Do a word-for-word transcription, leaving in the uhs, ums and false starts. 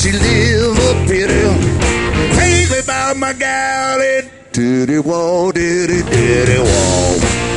she live up here. Think about my gal, it diddy wall, diddy diddy wall.